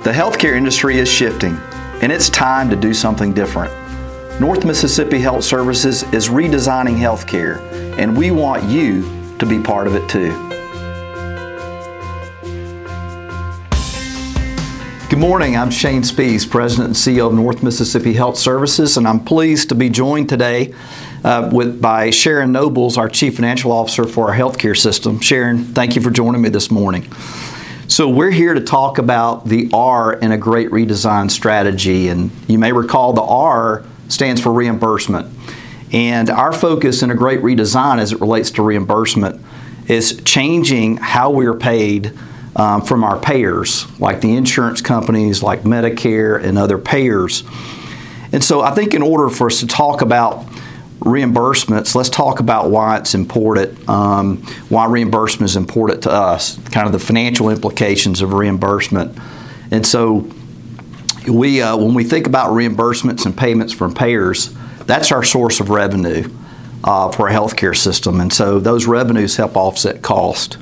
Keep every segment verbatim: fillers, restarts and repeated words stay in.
The healthcare industry is shifting, and it's time to do something different. North Mississippi Health Services is redesigning healthcare, and we want you to be part of it too. Good morning, I'm Shane Spees, President and C E O of North Mississippi Health Services, and I'm pleased to be joined today uh, with by Sharon Nobles, our Chief Financial Officer for our healthcare system. Sharon, thank you for joining me this morning. So we're here to talk about the R in a great redesign strategy, and you may recall the R stands for reimbursement. And our focus in a great redesign as it relates to reimbursement is changing how we're paid um, from our payers, like the insurance companies, like Medicare and other payers. And so I think in order for us to talk about reimbursements, let's talk about why it's important, um, why reimbursement is important to us, kind of the financial implications of reimbursement. And so we, uh, when we think about reimbursements and payments from payers, that's our source of revenue uh, for a healthcare system. And so those revenues help offset cost.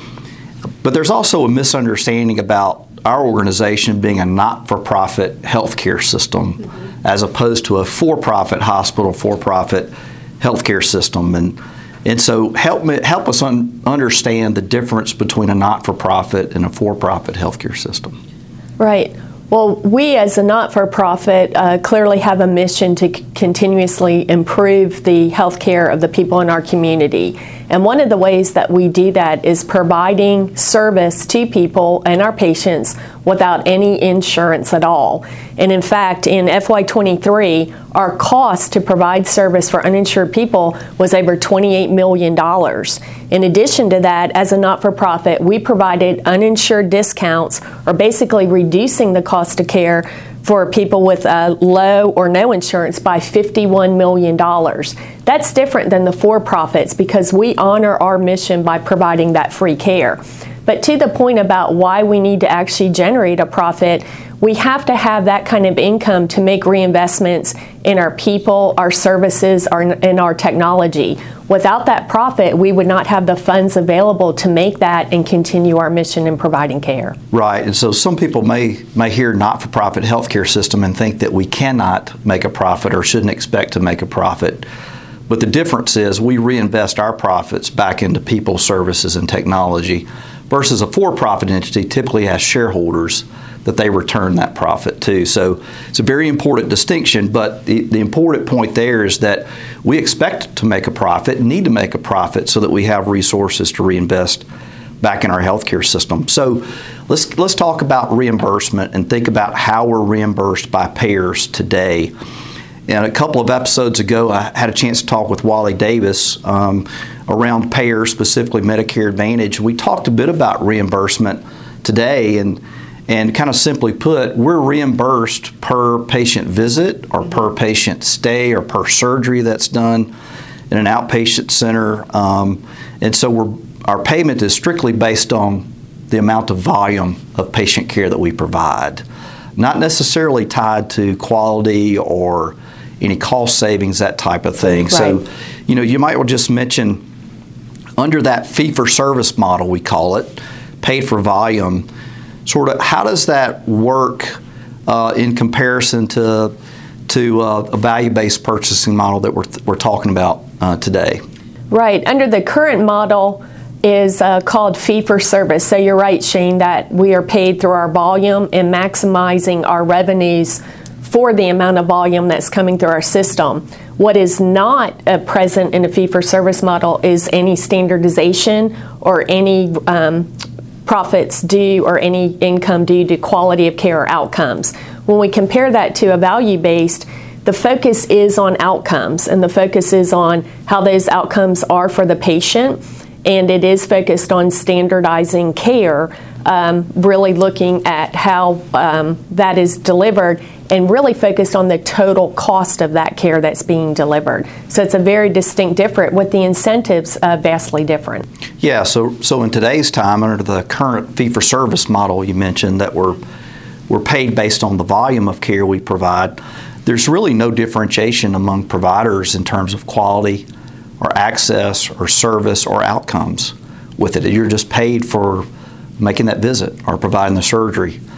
But there's also a misunderstanding about our organization being a not-for-profit healthcare system, mm-hmm. as opposed to a for-profit hospital, for-profit healthcare system. And and so help me, help us un, understand the difference between a not-for-profit and a for-profit healthcare system. Right. Well, we as a not-for-profit uh, clearly have a mission to c- continuously improve the health care of the people in our community. And one of the ways that we do that is providing service to people and our patients without any insurance at all. And in fact, in F Y twenty-three, our cost to provide service for uninsured people was over twenty-eight million dollars. In addition to that, as a not-for-profit, we provided uninsured discounts, or basically reducing the cost of care for people with uh, low or no insurance by fifty-one million dollars. That's different than the for-profits because we honor our mission by providing that free care. But to the point about why we need to actually generate a profit, we have to have that kind of income to make reinvestments in our people, our services, our, and our technology. Without that profit, we would not have the funds available to make that and continue our mission in providing care. Right, and so some people may, may hear not-for-profit healthcare system and think that we cannot make a profit or shouldn't expect to make a profit. But the difference is we reinvest our profits back into people, services, and technology, versus a for-profit entity typically has shareholders that they return that profit to. So it's a very important distinction, but the, the important point there is that we expect to make a profit, need to make a profit so that we have resources to reinvest back in our healthcare system. So let's let's talk about reimbursement and think about how we're reimbursed by payers today. And a couple of episodes ago, I had a chance to talk with Wally Davis um, around payers, specifically Medicare Advantage. We talked a bit about reimbursement today, and and kind of simply put, we're reimbursed per patient visit or per patient stay or per surgery that's done in an outpatient center. Um, and so we're, our payment is strictly based on the amount of volume of patient care that we provide, not necessarily tied to quality or any cost savings, that type of thing. Right. So, you know, you might well just mention under that fee-for-service model, we call it, paid for volume, sort of how does that work uh, in comparison to to uh, a value-based purchasing model that we're, we're talking about uh, today? Right. Under the current model is uh, called fee-for-service. So you're right, Shane, that we are paid through our volume and maximizing our revenues for the amount of volume that's coming through our system. What is not uh, present in a fee-for-service model is any standardization or any um, profits due or any income due to quality of care or outcomes. When we compare that to a value-based, the focus is on outcomes, and the focus is on how those outcomes are for the patient, and it is focused on standardizing care, um, really looking at how um, that is delivered and really focused on the total cost of that care that's being delivered. So it's a very distinct different, with the incentives uh, vastly different. Yeah, so so in today's time, under the current fee-for-service model you mentioned, that we're, we're paid based on the volume of care we provide, there's really no differentiation among providers in terms of quality or access or service or outcomes with it. You're just paid for making that visit or providing the surgery.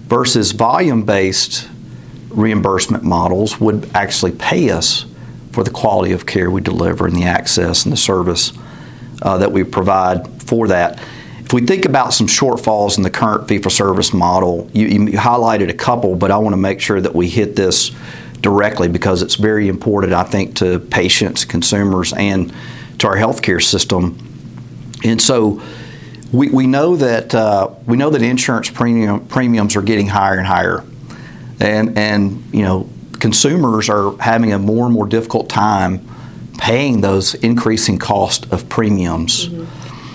versus volume-based reimbursement models would actually pay us for the quality of care we deliver and the access and the service uh, that we provide for that. If we think about some shortfalls in the current fee-for-service model, you, you highlighted a couple, but I want to make sure that we hit this directly because it's very important, I think, to patients, consumers, and to our healthcare system. And so we, we know that uh, we know that insurance premium premiums are getting higher and higher, and and you know consumers are having a more and more difficult time paying those increasing cost of premiums. Mm-hmm.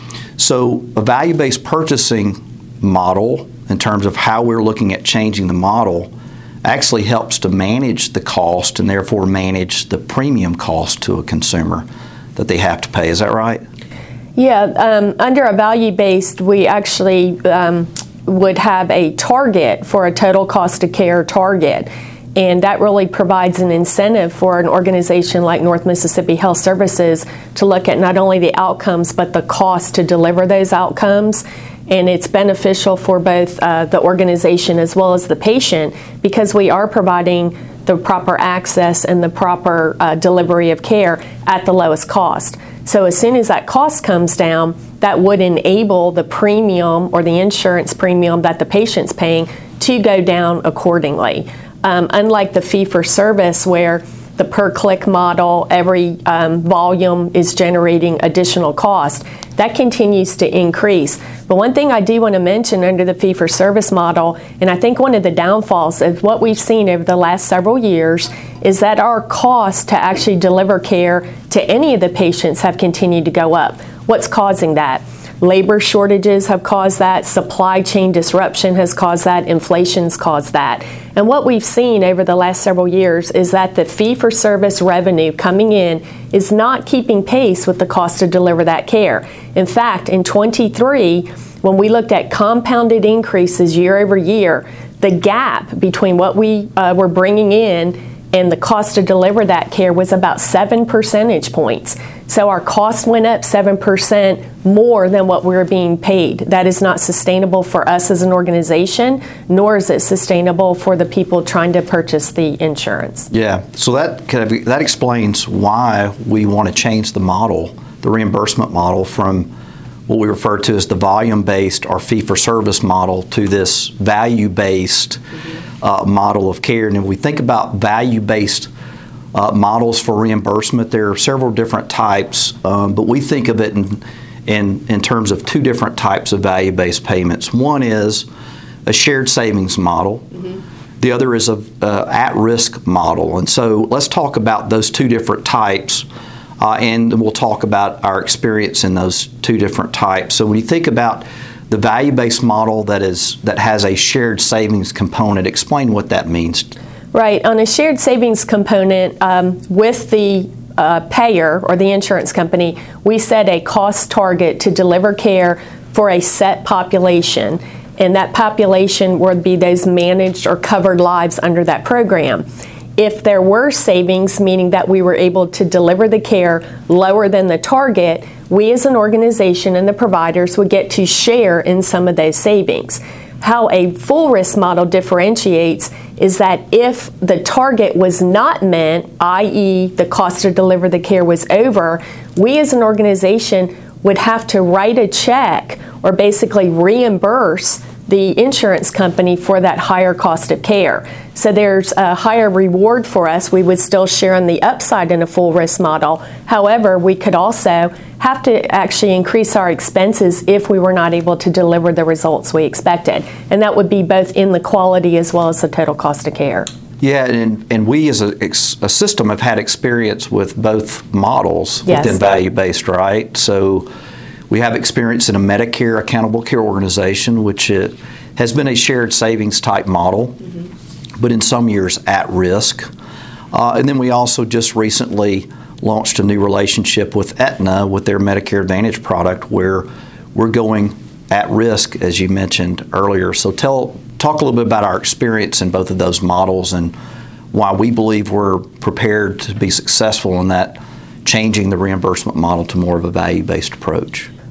So a value-based purchasing model, in terms of how we're looking at changing the model, actually helps to manage the cost and therefore manage the premium cost to a consumer that they have to pay. Is that right? Yeah, um, under a value-based, we actually um, would have a target for a total cost of care target. And that really provides an incentive for an organization like North Mississippi Health Services to look at not only the outcomes, but the cost to deliver those outcomes. And it's beneficial for both uh, the organization as well as the patient because we are providing the proper access and the proper uh, delivery of care at the lowest cost. So as soon as that cost comes down, that would enable the premium or the insurance premium that the patient's paying to go down accordingly. Um, unlike the fee-for-service where the per-click model, every um, volume is generating additional cost, that continues to increase. But one thing I do want to mention under the fee-for-service model, and I think one of the downfalls of what we've seen over the last several years, is that our costs to actually deliver care to any of the patients have continued to go up. What's causing that? Labor shortages have caused that, supply chain disruption has caused that, inflation's caused that. And what we've seen over the last several years is that the fee-for-service revenue coming in is not keeping pace with the cost to deliver that care. In fact, in twenty-three, when we looked at compounded increases year over year, the gap between what we uh, were bringing in and the cost to deliver that care was about seven percentage points. So our cost went up seven percent more than what we were being paid. That is not sustainable for us as an organization, nor is it sustainable for the people trying to purchase the insurance. Yeah, so that kind of, that explains why we want to change the model, the reimbursement model, from what we refer to as the volume-based or fee-for-service model to this value-based mm-hmm. uh, model of care. And if we think about value-based uh, models for reimbursement, there are several different types, um, but we think of it in, in, in terms of two different types of value-based payments. One is a shared savings model. Mm-hmm. The other is a uh, at-risk model. And so let's talk about those two different types. Uh, and we'll talk about our experience in those two different types. So when you think about the value-based model that is that has a shared savings component, explain what that means. Right. On a shared savings component, um, with the uh, payer or the insurance company, we set a cost target to deliver care for a set population. And that population would be those managed or covered lives under that program. If there were savings, meaning that we were able to deliver the care lower than the target, we as an organization and the providers would get to share in some of those savings. How a full risk model differentiates is that if the target was not met, that is the cost to deliver the care was over, we as an organization would have to write a check or basically reimburse the insurance company for that higher cost of care. So there's a higher reward for us. We would still share on the upside in a full risk model. However, we could also have to actually increase our expenses if we were not able to deliver the results we expected. And that would be both in the quality as well as the total cost of care. Yeah, and, and we as a, a system have had experience with both models Yes. within value-based, right? So we have experience in a Medicare accountable care organization, which it has been a shared savings type model, mm-hmm. but in some years at risk. Uh, and then we also just recently launched a new relationship with Aetna with their Medicare Advantage product where we're going at risk, as you mentioned earlier. So tell, talk a little bit about our experience in both of those models and why we believe we're prepared to be successful in that, changing the reimbursement model to more of a value-based approach.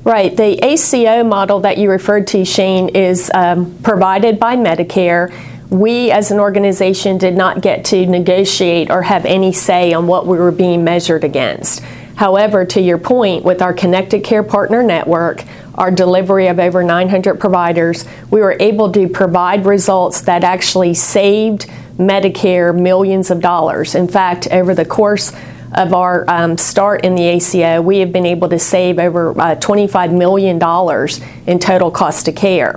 Right. The A C O model that you referred to, Shane, is um, provided by Medicare. We as an organization did not get to negotiate or have any say on what we were being measured against. However, to your point, with our Connected Care Partner Network, our delivery of over nine hundred providers, we were able to provide results that actually saved Medicare millions of dollars. In fact, over the course of our um, start in the A C O, we have been able to save over uh, twenty-five million dollars in total cost of care.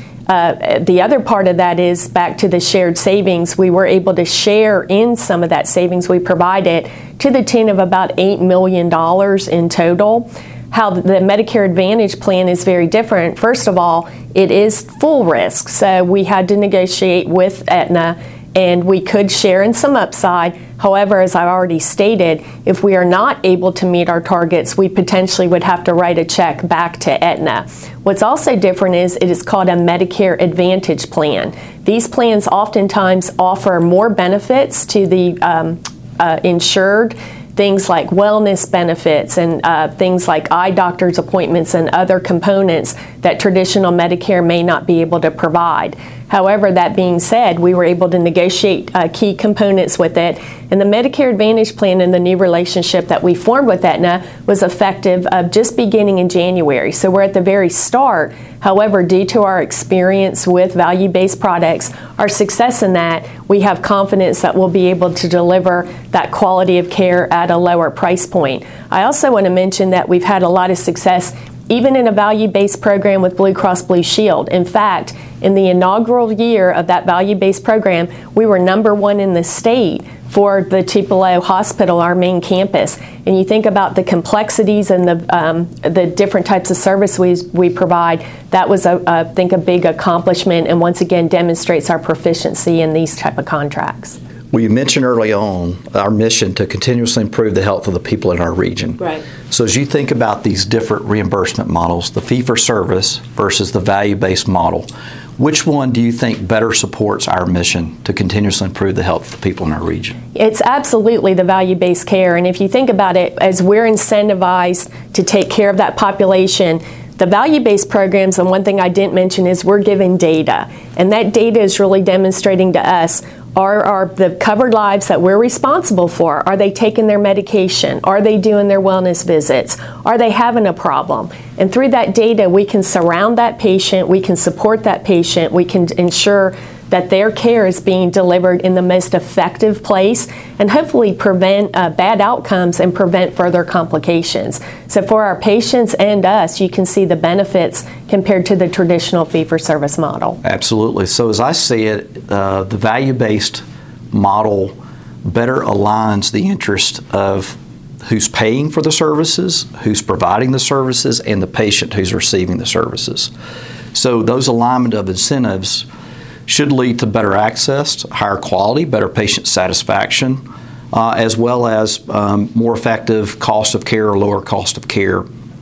Uh, the other part of that is back to the shared savings. We were able to share in some of that savings we provided to the tune of about eight million dollars in total. How the Medicare Advantage plan is very different. First of all, it is full risk, so we had to negotiate with Aetna and we could share in some upside. However, as I already stated, if we are not able to meet our targets, we potentially would have to write a check back to Aetna. What's also different is it is called a Medicare Advantage plan. These plans oftentimes offer more benefits to the um, uh, insured, things like wellness benefits and uh, things like eye doctor's appointments and other components that traditional Medicare may not be able to provide. However, that being said, we were able to negotiate uh, key components with it, and the Medicare Advantage plan and the new relationship that we formed with Aetna was effective uh, just beginning in January. So we're at the very start. However, due to our experience with value-based products, our success in that, we have confidence that we'll be able to deliver that quality of care at a lower price point. I also want to mention that we've had a lot of success even in a value-based program with Blue Cross Blue Shield. In fact, in the inaugural year of that value-based program, we were number one in the state for the Tupelo Hospital, our main campus. And you think about the complexities and the um, the different types of service we, we provide, that was, a, I think, a big accomplishment and once again demonstrates our proficiency in these type of contracts. Well, you mentioned early on our mission to continuously improve the health of the people in our region. Right. So as you think about these different reimbursement models, the fee-for-service versus the value-based model, which one do you think better supports our mission to continuously improve the health of the people in our region? It's absolutely the value-based care. And if you think about it, as we're incentivized to take care of that population, the value-based programs, and one thing I didn't mention is we're giving data. And that data is really demonstrating to us, Are, are the covered lives that we're responsible for, are they taking their medication? Are they doing their wellness visits? Are they having a problem? And through that data, we can surround that patient, we can support that patient, we can ensure that their care is being delivered in the most effective place and hopefully prevent uh, bad outcomes and prevent further complications. So for our patients and us, you can see the benefits compared to the traditional fee-for-service model. Absolutely. So as I see it, uh, the value-based model better aligns the interest of who's paying for the services, who's providing the services, and the patient who's receiving the services. So those alignment of incentives should lead to better access, higher quality, better patient satisfaction, uh, as well as um, more effective cost of care or lower cost of care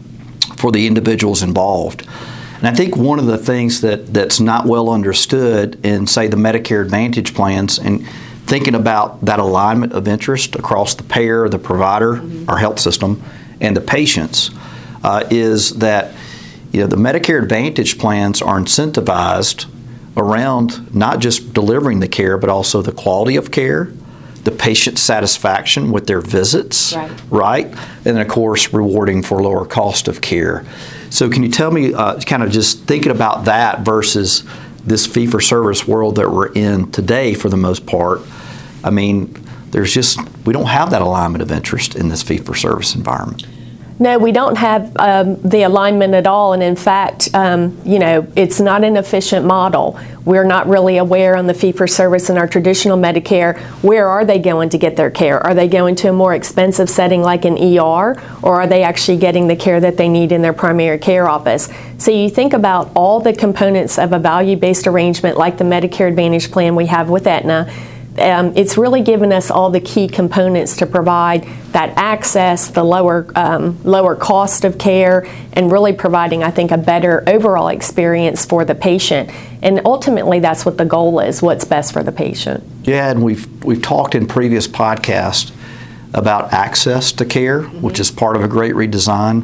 for the individuals involved. And I think one of the things that, that's not well understood in, say, the Medicare Advantage plans, and thinking about that alignment of interest across the payer, the provider, mm-hmm. our health system, and the patients, uh, is that you know the Medicare Advantage plans are incentivized around not just delivering the care, but also the quality of care, the patient satisfaction with their visits, right, right? And then, of course, rewarding for lower cost of care. So can you tell me, uh, kind of just thinking about that versus this fee-for-service world that we're in today for the most part, I mean, there's just, we don't have that alignment of interest in this fee-for-service environment. No, we don't have um, the alignment at all, and in fact, um, you know, it's not an efficient model. We're not really aware on the fee-for-service in our traditional Medicare, where are they going to get their care? Are they going to a more expensive setting like an E R, or are they actually getting the care that they need in their primary care office? So you think about all the components of a value-based arrangement like the Medicare Advantage plan we have with Aetna. Um, it's really given us all the key components to provide that access, the lower um, lower cost of care, and really providing, I think, a better overall experience for the patient. And ultimately, that's what the goal is, what's best for the patient. Yeah, and we've, we've talked in previous podcasts about access to care, mm-hmm. which is part of a great redesign.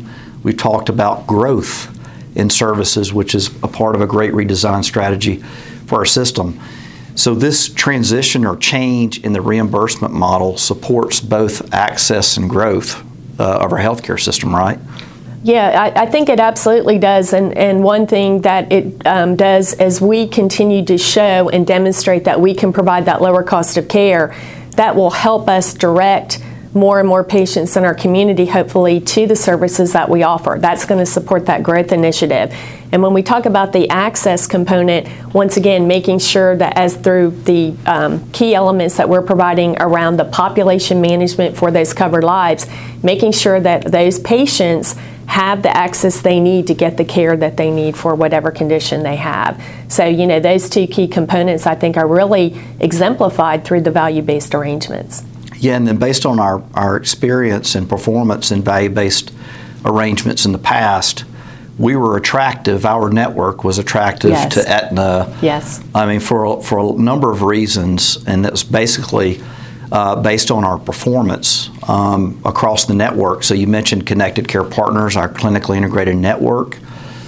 We've talked about growth in services, which is a part of a great redesign strategy for our system. So this transition or change in the reimbursement model supports both access and growth uh, of our healthcare system, right? Yeah, I, I think it absolutely does. And, and one thing that it um, does as we continue to show and demonstrate that we can provide that lower cost of care, that will help us direct more and more patients in our community, hopefully, to the services that we offer. That's going to support that growth initiative. And when we talk about the access component, once again, making sure that as through the um, key elements that we're providing around the population management for those covered lives, making sure that those patients have the access they need to get the care that they need for whatever condition they have. So, you know, those two key components, I think, are really exemplified through the value-based arrangements. Yeah, and then based on our, our experience and performance in value-based arrangements in the past, we were attractive, our network was attractive Yes. to Aetna. Yes. I mean, for, for a number of reasons, and that's basically uh, based on our performance um, across the network. So you mentioned Connected Care Partners, our clinically integrated network.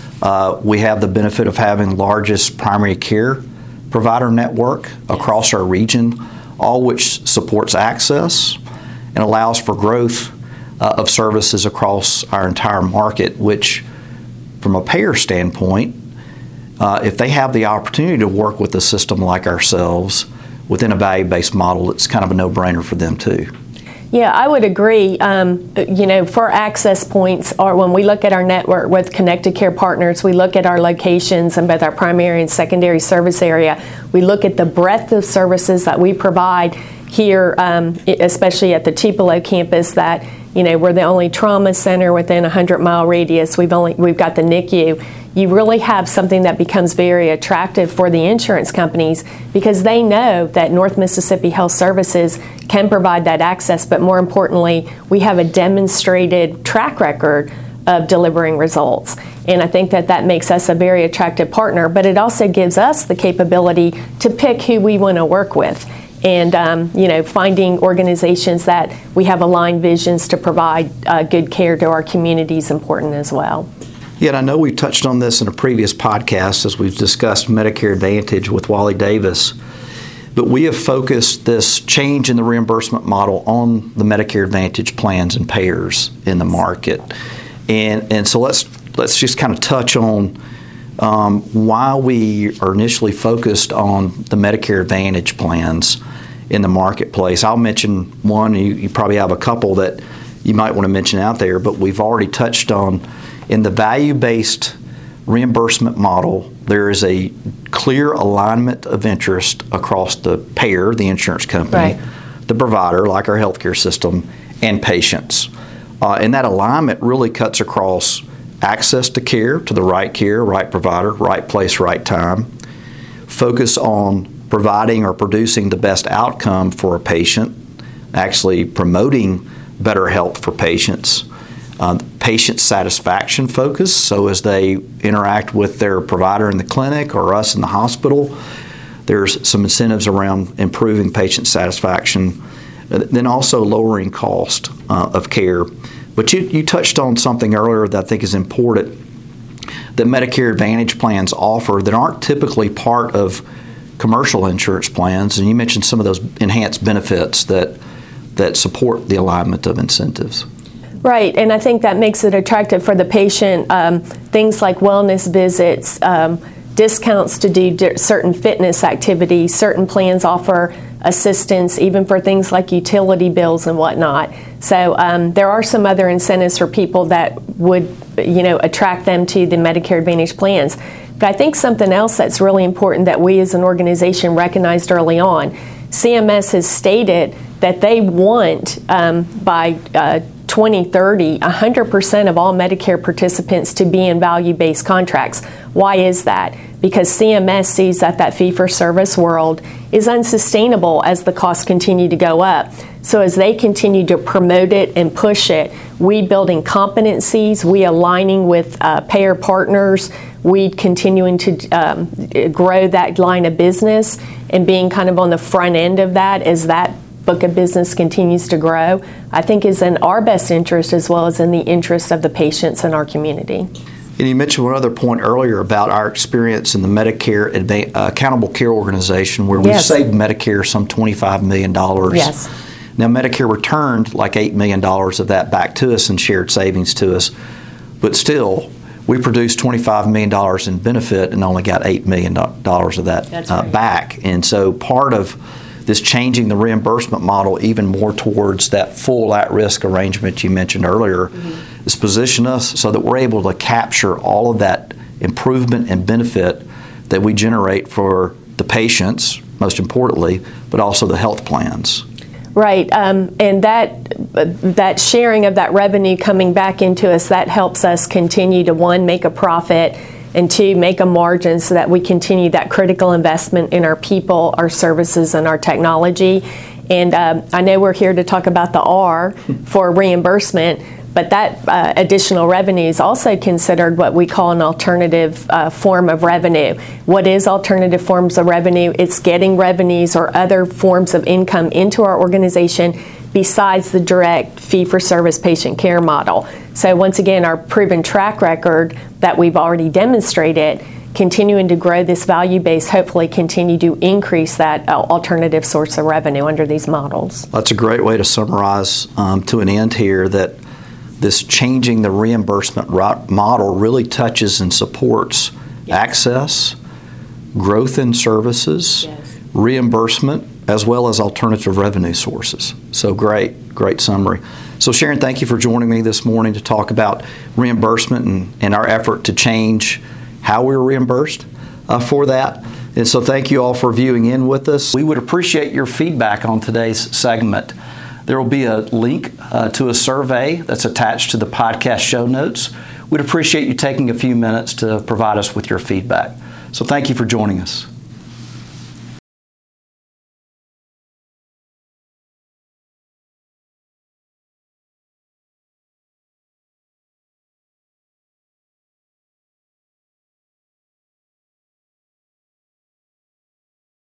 Uh, we have the benefit of having largest primary care provider network across our region, all which supports access and allows for growth uh, of services across our entire market, which from a payer standpoint, uh, if they have the opportunity to work with a system like ourselves within a value-based model, it's kind of a no-brainer for them too. Yeah, I would agree. Um, you know, for access points, or when we look at our network with Connected Care Partners, we look at our locations in both our primary and secondary service area. We look at the breadth of services that we provide here, um, especially at the Tupelo campus. That, you know, we're the only trauma center within a hundred mile radius. We've only we've got the N I C U. You really have something that becomes very attractive for the insurance companies because they know that North Mississippi Health Services can provide that access, but more importantly, we have a demonstrated track record of delivering results. And I think that that makes us a very attractive partner, but it also gives us the capability to pick who we want to work with. And, um, you know, finding organizations that we have aligned visions to provide uh, good care to our community is important as well. Yeah, and I know we touched on this in a previous podcast as we've discussed Medicare Advantage with Wally Davis, but we have focused this change in the reimbursement model on the Medicare Advantage plans and payers in the market. And and so let's let's just kind of touch on um, why we are initially focused on the Medicare Advantage plans in the marketplace. I'll mention one, you, you probably have a couple that you might want to mention out there, but we've already touched on in the value-based reimbursement model, there is a clear alignment of interest across the payer, the insurance company, right. the provider, like our healthcare system, and patients. Uh, and that alignment really cuts across access to care, to the right care, right provider, right place, right time, focus on providing or producing the best outcome for a patient, actually promoting better health for patients, uh, patient satisfaction focus, so as they interact with their provider in the clinic or us in the hospital, there's some incentives around improving patient satisfaction, then also lowering cost uh, of care. But you, you touched on something earlier that I think is important that Medicare Advantage plans offer that aren't typically part of commercial insurance plans, and you mentioned some of those enhanced benefits that that support the alignment of incentives. Right, and I think that makes it attractive for the patient. Um, things like wellness visits, um, discounts to do di- certain fitness activities, certain plans offer assistance even for things like utility bills and whatnot. So um, there are some other incentives for people that would, you know, attract them to the Medicare Advantage plans. But I think something else that's really important that we as an organization recognized early on, C M S has stated that they want um, by uh, twenty thirty, one hundred percent of all Medicare participants to be in value-based contracts. Why is that? Because C M S sees that that fee-for-service world is unsustainable as the costs continue to go up. So as they continue to promote it and push it, we building competencies, we aligning with uh, payer partners, we continuing to um, grow that line of business and being kind of on the front end of that as that book of business continues to grow, I think is in our best interest as well as in the interest of the patients in our community. And you mentioned one other point earlier about our experience in the Medicare Adva- uh, Accountable Care Organization, where we've Yes. saved Medicare some twenty-five million dollars. Yes. Now, Medicare returned like eight million dollars of that back to us in shared savings to us, but still, we produced twenty-five million dollars in benefit and only got eight million dollars of that That's uh, right. back. And so part of this changing the reimbursement model even more towards that full at-risk arrangement you mentioned earlier mm-hmm. is position us so that we're able to capture all of that improvement and benefit that we generate for the patients, most importantly, but also the health plans. Right, um, and that that sharing of that revenue coming back into us, that helps us continue to, one, make a profit, and two, make a margin so that we continue that critical investment in our people, our services, and our technology. And um, I know we're here to talk about the R for reimbursement, but that uh, additional revenue is also considered what we call an alternative uh, form of revenue. What is alternative forms of revenue? It's getting revenues or other forms of income into our organization besides the direct fee-for-service patient care model. So once again, our proven track record that we've already demonstrated, continuing to grow this value base, hopefully continue to increase that uh, alternative source of revenue under these models. That's a great way to summarize um, to an end here that this changing the reimbursement model really touches and supports yes. access, growth in services, yes. reimbursement, as well as alternative revenue sources. So great, great summary. So Sharon, thank you for joining me this morning to talk about reimbursement and, and our effort to change how we're reimbursed uh, for that. And so thank you all for viewing in with us. We would appreciate your feedback on today's segment. There will be a link uh, to a survey that's attached to the podcast show notes. We'd appreciate you taking a few minutes to provide us with your feedback. So thank you for joining us.